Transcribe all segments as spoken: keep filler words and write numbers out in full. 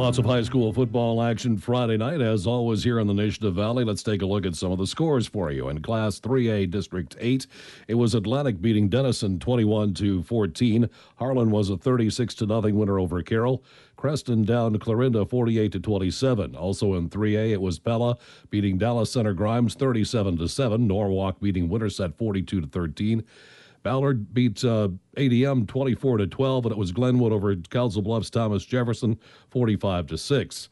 Lots of high school football action Friday night, as always, here in the Nation of Valley. Let's take a look at some of the scores for you. In Class three A, District eight, it was Atlantic beating Denison twenty-one to fourteen. Harlan was a thirty-six to nothing winner over Carroll. Creston down Clarinda forty-eight to twenty-seven. Also in three A, it was Pella beating Dallas Center Grimes thirty-seven to seven. Norwalk beating Winterset forty-two to thirteen. Ballard beat uh, A D M twenty-four to twelve, and it was Glenwood over Council Bluffs Thomas Jefferson forty-five to six.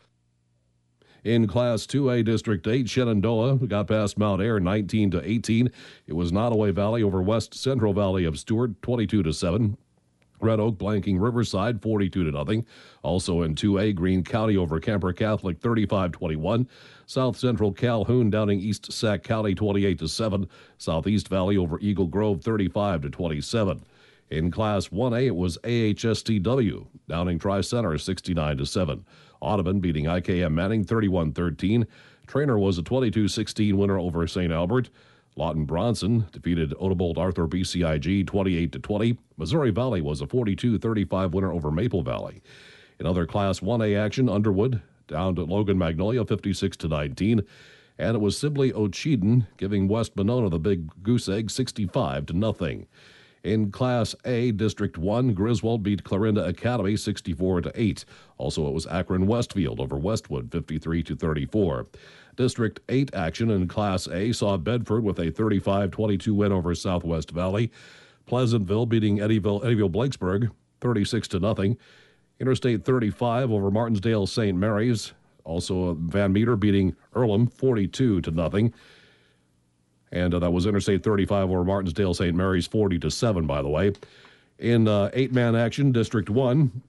In Class two A, District eight, Shenandoah got past Mount Ayr nineteen to eighteen. It was Nottoway Valley over West Central Valley of Stewart twenty-two to seven. Red Oak blanking Riverside forty-two to nothing. Also in two A, Greene County over Kemper Catholic thirty-five twenty-one. South Central Calhoun downing East Sac County twenty-eight to seven. Southeast Valley over Eagle Grove thirty-five to twenty-seven. In Class one A, it was A H S T W downing Tri-Center sixty-nine to seven. Audubon beating I K M Manning thirty-one thirteen. Trainer was a twenty-two sixteen winner over Saint Albert. Lawton Bronson defeated Odebolt Arthur B C I G twenty-eight to twenty. Missouri Valley was a forty-two thirty-five winner over Maple Valley. In other Class one A action, Underwood down to Logan Magnolia fifty-six to nineteen. And it was Sibley Ocheyedan giving West Monona the big goose egg sixty-five to nothing. In Class A, District one, Griswold beat Clarinda Academy sixty-four to eight. Also, it was Akron Westfield over Westwood fifty-three to thirty-four. District eight action in Class A saw Bedford with a thirty-five twenty-two win over Southwest Valley. Pleasantville beating Eddyville, Eddyville Blakesburg thirty-six to nothing. Interstate thirty-five over Martinsdale Saint Mary's. Also, Van Meter beating Earlham forty-two to nothing. And uh, that was Interstate thirty-five over Martinsdale Saint Mary's forty to seven, by the way. In uh, eight-man action, District one,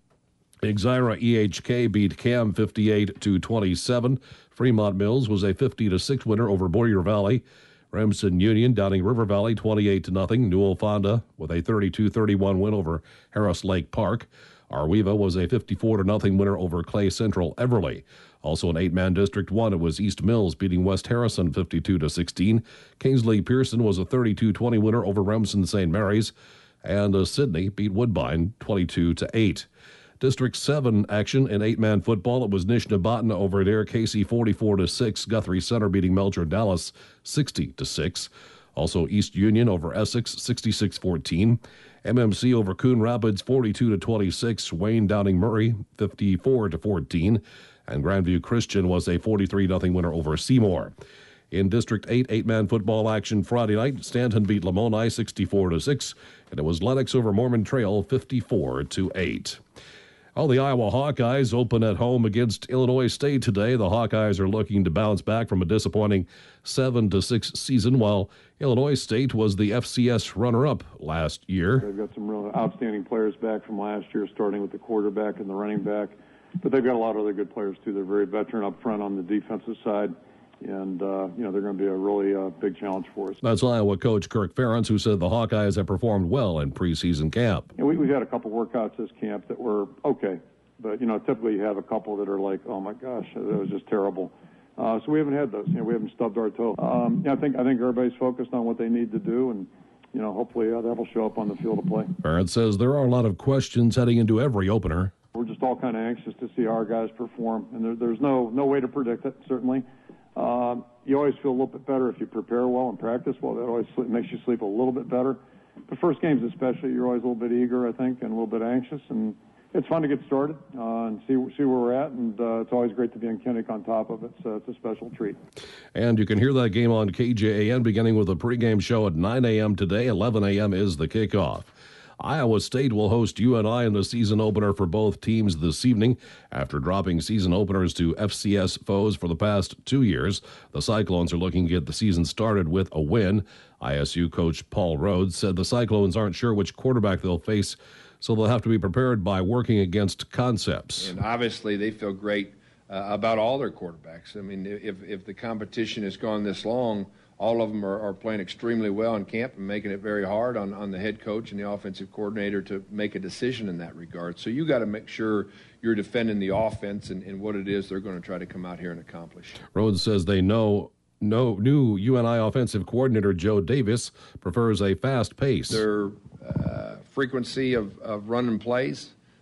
Exira E H K beat Cam fifty-eight to twenty-seven. Fremont Mills was a fifty to six winner over Boyer Valley. Remsen Union downing River Valley twenty-eight to nothing. Newell Fonda with a thirty-two thirty-one win over Harris Lake Park. Arweva was a fifty-four to nothing winner over Clay Central Everly. Also in eight-man District one, it was East Mills beating West Harrison fifty-two to sixteen. Kingsley Pearson was a thirty-two twenty winner over Remsen Saint Mary's. And uh, Sidney beat Woodbine twenty-two to eight. District seven action in eight-man football. It was Nishnabotna over Adair Casey forty-four to six. Guthrie Center beating Melcher Dallas sixty to six. Also East Union over Essex sixty-six fourteen. M M C over Coon Rapids forty-two to twenty-six. Wayne downing Murray fifty-four to fourteen. And Grandview Christian was a forty-three nothing winner over Seymour. In District eight, eight-man football action Friday night, Stanton beat Lamoni sixty-four to six, and it was Lennox over Mormon Trail fifty-four to eight. Well, the Iowa Hawkeyes open at home against Illinois State today. The Hawkeyes are looking to bounce back from a disappointing seven to six season, while Illinois State was the F C S runner-up last year. They've got some real outstanding players back from last year, starting with the quarterback and the running back. But they've got a lot of other good players, too. They're very veteran up front on the defensive side. And, uh, you know, they're going to be a really uh, big challenge for us. That's Iowa coach Kirk Ferentz, who said the Hawkeyes have performed well in preseason camp. And we, we've had a couple workouts this camp that were okay. But, you know, typically you have a couple that are like, oh, my gosh, that was just terrible. Uh, so we haven't had those. You know, we haven't stubbed our toe. Um, yeah, I think I think everybody's focused on what they need to do, and, you know, hopefully uh, that will show up on the field of play. Ferentz says there are a lot of questions heading into every opener. We're just all kind of anxious to see how our guys perform, and there, there's no no way to predict it, certainly. Um, you always feel a little bit better if you prepare well and practice well. That always sleep, makes you sleep a little bit better. The first games especially, you're always a little bit eager, I think, and a little bit anxious. And it's fun to get started uh, and see see where we're at. And uh, it's always great to be in Kinnick on top of it. So it's a special treat. And you can hear that game on K J A N beginning with a pregame show at nine a.m. today. eleven a.m. is the kickoff. Iowa State will host U N I in the season opener for both teams this evening. After dropping season openers to F C S foes for the past two years, the Cyclones are looking to get the season started with a win. I S U coach Paul Rhodes said the Cyclones aren't sure which quarterback they'll face, so they'll have to be prepared by working against concepts. And obviously they feel great uh, about all their quarterbacks. I mean, if, if the competition has gone this long, all of them are, are playing extremely well in camp and making it very hard on, on the head coach and the offensive coordinator to make a decision in that regard. So you got to make sure you're defending the offense and, and what it is they're going to try to come out here and accomplish. Rhodes says they know no new U N I offensive coordinator Joe Davis prefers a fast pace. Their uh, frequency of, of running plays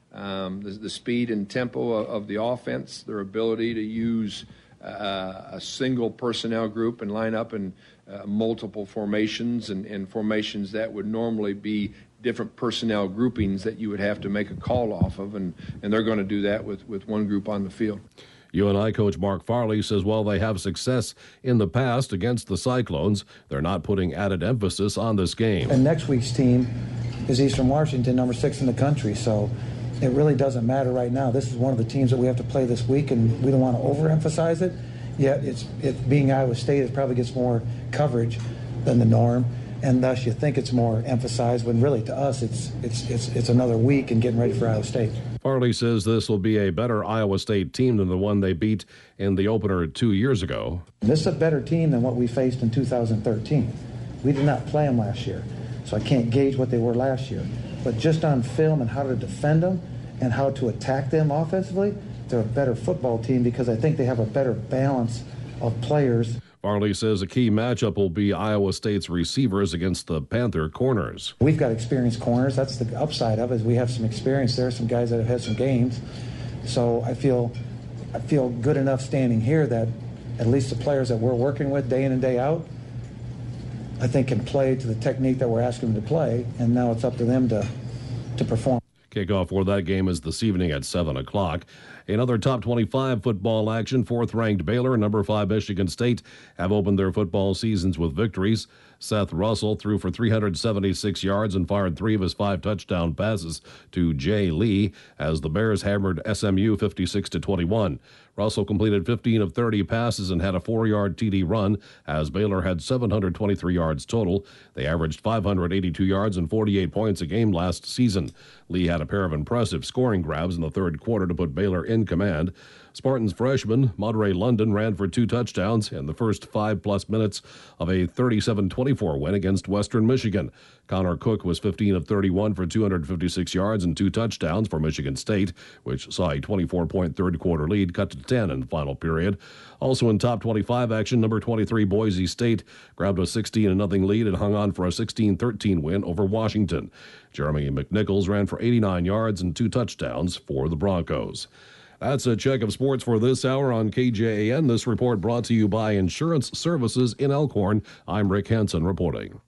um, the, the speed and tempo of, of the offense, their ability to use uh, a single personnel group and line up in uh, multiple formations and, and formations that would normally be different personnel groupings that you would have to make a call off of, and, and they're going to do that with, with one group on the field. U N I coach Mark Farley says while they have success in the past against the Cyclones, they're not putting added emphasis on this game. And next week's team is Eastern Washington, number six in the country, so it really doesn't matter right now. This is one of the teams that we have to play this week, and we don't want to overemphasize it. Yet it's it being Iowa State, it probably gets more coverage than the norm, and thus you think it's more emphasized when really to us it's it's it's it's another week and getting ready for Iowa State. Farley says this will be a better Iowa State team than the one they beat in the opener two years ago. This is a better team than what we faced in two thousand thirteen. We did not play them last year, so I can't gauge what they were last year. But just on film and how to defend them and how to attack them offensively, they're a better football team because I think they have a better balance of players. Farley says a key matchup will be Iowa State's receivers against the Panther corners. We've got experienced corners. That's the upside of it, is we have some experience there, some guys that have had some games. So I feel I feel good enough standing here that at least the players that we're working with day in and day out, I think can play to the technique that we're asking them to play, and now it's up to them to, to perform. Kickoff for that game is this evening at seven o'clock. Another top twenty-five football action. Fourth-ranked Baylor and number five Michigan State have opened their football seasons with victories. Seth Russell threw for three hundred seventy-six yards and fired three of his five touchdown passes to Jay Lee as the Bears hammered S M U fifty-six to twenty-one. Russell completed fifteen of thirty passes and had a four-yard T D run as Baylor had seven hundred twenty-three yards total. They averaged five hundred eighty-two yards and forty-eight points a game last season. Lee had a pair of impressive scoring grabs in the third quarter to put Baylor in command. Spartans freshman Monterey London ran for two touchdowns in the first five-plus minutes of a thirty-seven twenty-four win against Western Michigan. Connor Cook was fifteen of thirty-one for two hundred fifty-six yards and two touchdowns for Michigan State, which saw a twenty-four-point third-quarter lead cut to ten in the final period. Also in top twenty-five action, number twenty-three Boise State grabbed a sixteen to nothing lead and hung on for a sixteen thirteen win over Washington. Jeremy McNichols ran for eighty-nine yards and two touchdowns for the Broncos. That's a check of sports for this hour on K J A N. This report brought to you by Insurance Services in Elkhorn. I'm Rick Hansen reporting.